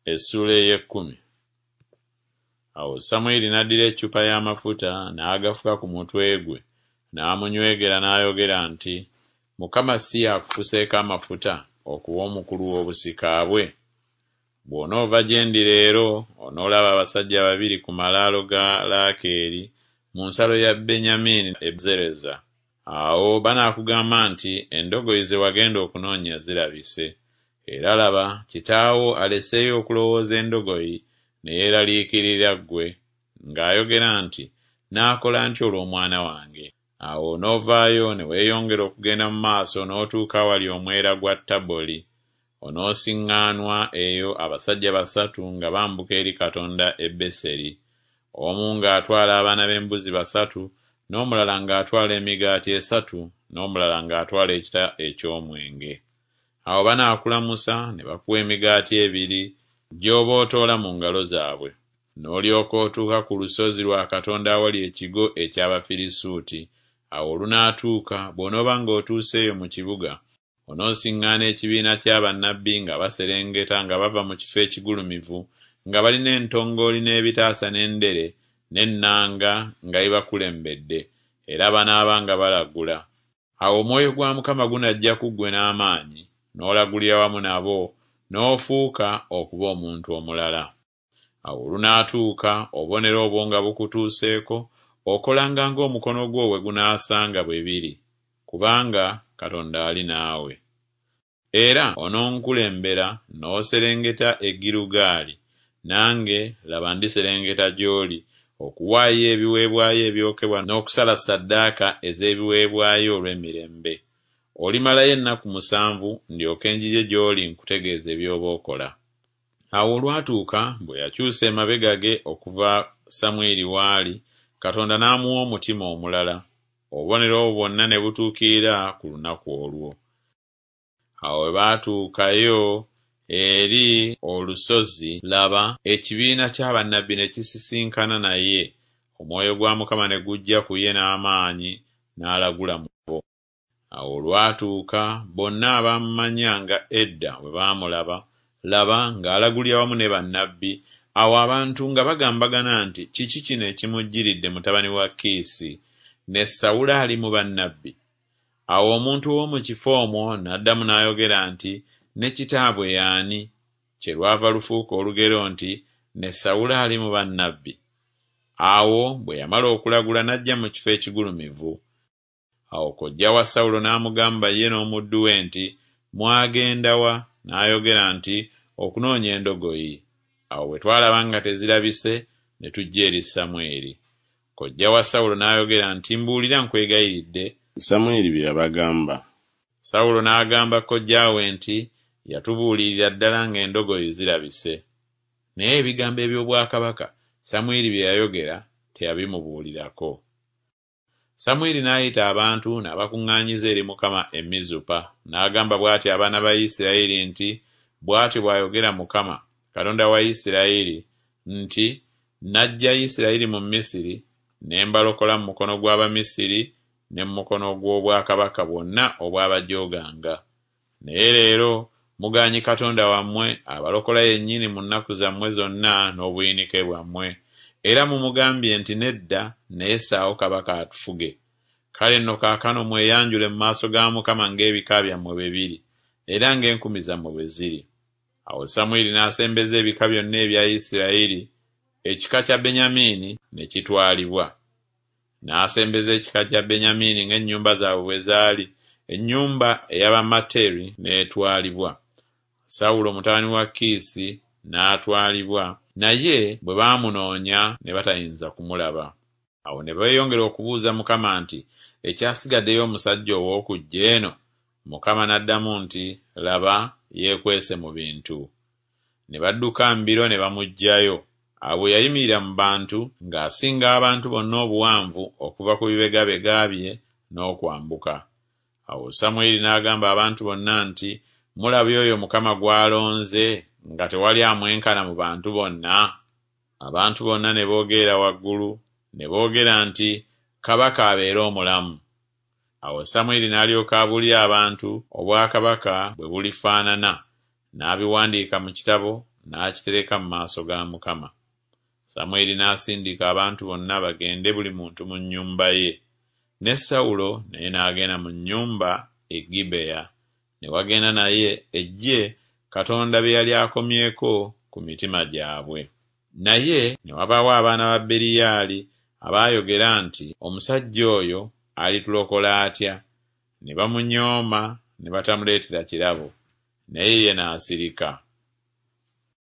Essula ey'ekkumi. Awo Samwiri n'addira eccupa y'amafuta n'agafuka ku mutwe gwe, n'amunywegera n'ayogera nti, Mukama si yakufuseeko amafuta okuba omukulu w'obusika bwe? Bw'onoova gye ndi leero onoolaba abasajja babiri ku malaalo ga Laakeeri mu nsalo ya Benyamini e Zereza. Awo banaakugamba nti endogoyi ze wagenda okunoonya zirabise. Era laba kitaawo aleseeyo okulowooza endogoyi ne yeeraliikirira ggwe, ng'ayogera nti, naakola ntyo olw'omwana wange. Awo onoovaayo ne weeyongera okugenda mu maaso n'otuuka wali omwera gwa Taboli. Onoosiŋŋaanwa eyo abasajja 3 nga bambuka eri Katonda e Beseri, omu ng'atwala abaana b'embuzi 3, n'omulala ng'atwala emigaati 3, n'omulala ng'atwala ekita eky'omwenge. Awo banaakulamusa ne bakuwa emigaati 2 gy'oba otoola mu ngalo zaabwe. N'olyoka otuuka ku lusozi lwa Katonda awali ekigo eky'Abafirisuuti. Awo olunaatuuka bw'onooba ng'otuuseeyo mu kibuga, onoosiŋŋaana ekibiina ky'abannabbi nga baserengeta nga bava mu kifo ekigulumivu, nga balina entongooli n'ebitaasa n'endere n'ennanga nga bibakulembedde, era banaaba nga balagula. Awo Omwoyo gwa Mukama gunajja ku ggwe n'amaanyi, n'olagulira wamu nabo, n'ofuuka okuba omuntu omulala. Awo olunaatuuka obubonero obwo nga bukutuuseeko, okolanga ng'omukono gwo bwe gunaasanga bwe biri, kubanga Katonda ali naawe. Era ononkulembera n'oserengeta e Girugaali, nange laba ndiserengeta gy'oli, okuwaayo ebiweebwayo ebyokebwa n'okusala ssaddaaka ez'ebiweebwayo olw'emirembe. Olimalayo ennaku 7 ndyoke njije gy'oli nkutegeeze by'oba okola. Awo olwatuuka bwe yakyusa emabega ge okuva Samwiri waali, Katonda n'amuwa omutima omulala. Obubonero obwo bwonna ne butuukirira ku lunaku olwo. Awo bwe baatuukayo eri olusozi, laba ekibiina ky'abannabbi ne kisisinkana naye. Omwoyo gwa Mukama ne gujja ku ye n'amaanyi, n'alagula mu bo. Awo olwatuuka bonna abamumanya nga edda bwe baamulaba, laba ng'alagulira wamu ne bannabbi. Awo abantu nga bagambagana nti, kiki kino ekimujjiridde mutabani wa Kiisi, ne Sawulo ali mu bannabbi? Awo omuntu w'omu kifo omwo n'addamu n'ayogera nti, ne kitaabwe y'ani? Kyerwava lufuuka olugero nti, ne Sawulo ali mu bannabbi. Awo bwe yamala okulagula n'ajja mu kifo ekigulumivu. Awo kojja wa Sawulo n'amugamba ye n'omuddu we nti, mwagenda wa? N'ayogera nti, okunoonya endogoyi. Awo bwe twalaba nga tezirabise, ne tujja eri Samwiri. Kojja wa Sawulo n'ayogera nti, mbuulira nkwegayiridde Samwiri bye yabagamba. Sawulo n'agamba kojja we nti, yatubuulirira ddala ng'endogoyi zirabise. Naye ebigambo eby'obwakabaka Samwiri bye yayogera teyabimubuulirako. Samwiri n'ayita abantu n'abakuŋŋaanyiza eri Mukama e Mizupa, n'agamba bw'ati abaana ba Isirayiri nti, bw'atyo bw'ayogera Mukama, Katonda wa Isirayiri, nti, naggya Isirayiri mu Misiri, ne mbalokola mu mukono gw'Abamisiri ne mu mukono gw'obwakabaka bwonna obwabajooganga. Naye leero mugaanyi Katonda wammwe abalokola yennyini mu nnaku zammwe zonna n'obuyinike bwammwe. Era mumugambye nti nedda, naye ssaawo kabaka atufuge. Kale nno kaakano mweyanjule mu maaso ga Mukama ng'ebika byammwe bwe biri, era ng'enkumi zammwe bwe ziri. Awo Samwiri n'asembeza ebika byonna ebya Isirayiri, ekika kya Benyamini ne kitwalibwa. N'asembeza ekika kya Benyamini ng'ennyumba zaabwe bwe zaali, ennyumba ey'Abamateri n'etwalibwa. Sawulo mutabani wa Kiisi n'atwalibwa, naye bwe baamunoonya ne batayinza kumulaba. Awo ne beeyongera okubuuza Mukama nti, ekyasigaddeyo omusajja ow'okujja eno? Mukama n'addamu nti, laba, yeekwese mu bintu. Ne badduka mbiro ne bamuggyayo. Awo yayimirira mu bantu ng'asinga abantu bonna obuwanvu okuva ku bibegabega bye n'okwambuka. Awo Samwiri n'agamba abantu bonna nti, mulabye oyo Mukama gw'alonze nga tewali amwenkana mu bantu bonna? Abantu bonna ne boogerera waggulu ne boogera nti, kabaka abeere omulamu. Awo Samwiri n'alyoka abuulira abantu obwakabaka bwe bulifaanana, n'abiwandiika mu kitabo, n'akitereka mu maaso ga Mukama. Samwiri n'asindika abantu bonna bagende buli muntu mu nnyumba ye, ne Sawulo naye n'agenda mu nnyumba e Gibeya, ne wagenda naye eggye Katonda be yali akomyeko ku mitima gyabwe. Naye ne wabaawo abaana ba Beriyaali abaayogera nti, omusajja oyo alitulokola atya? Ne bamunyooma ne batamuleetera kirabo, naye ye n'asirika.